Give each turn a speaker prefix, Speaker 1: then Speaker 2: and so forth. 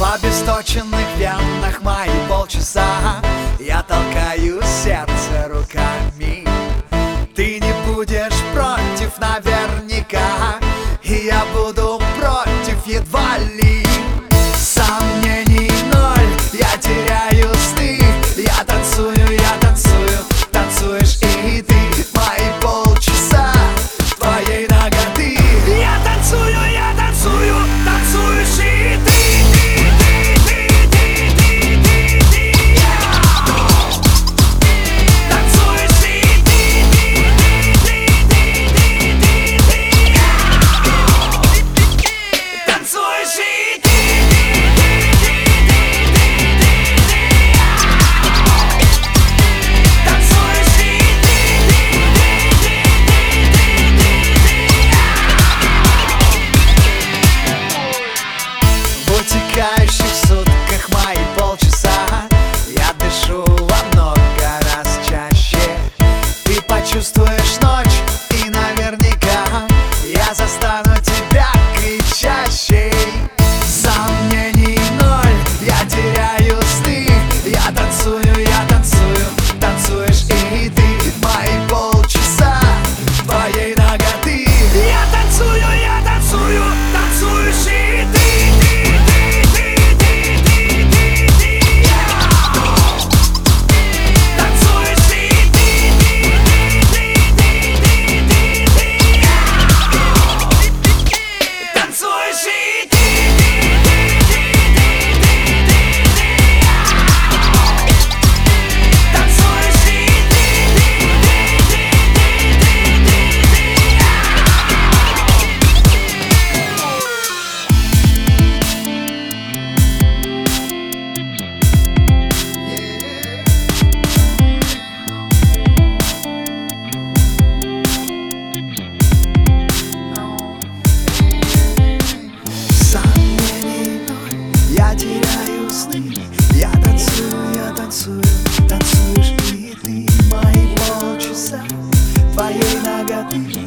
Speaker 1: В обесточенных венах мои полчаса я толкаю сердце руками. Ты не будешь против наверняка, и я буду против едва ли. Сомнений ноль, я теряю сны. Я танцую, танцуешь и ты. Мои полчаса твоей наготы. Я танцуешь и ты. В утекающих сутках мои полчаса я дышу во много раз чаще. Ты почувствуешь ночь, и наверняка я застану тебя кричащей. Сомнений ноль, я теряю сны. Я танцуешь и ты. Мои полчаса твоей наготы. Я танцуешь и ты. Я теряю сны. Я танцую, танцуешь и ты. Мои полчаса твоей наготы.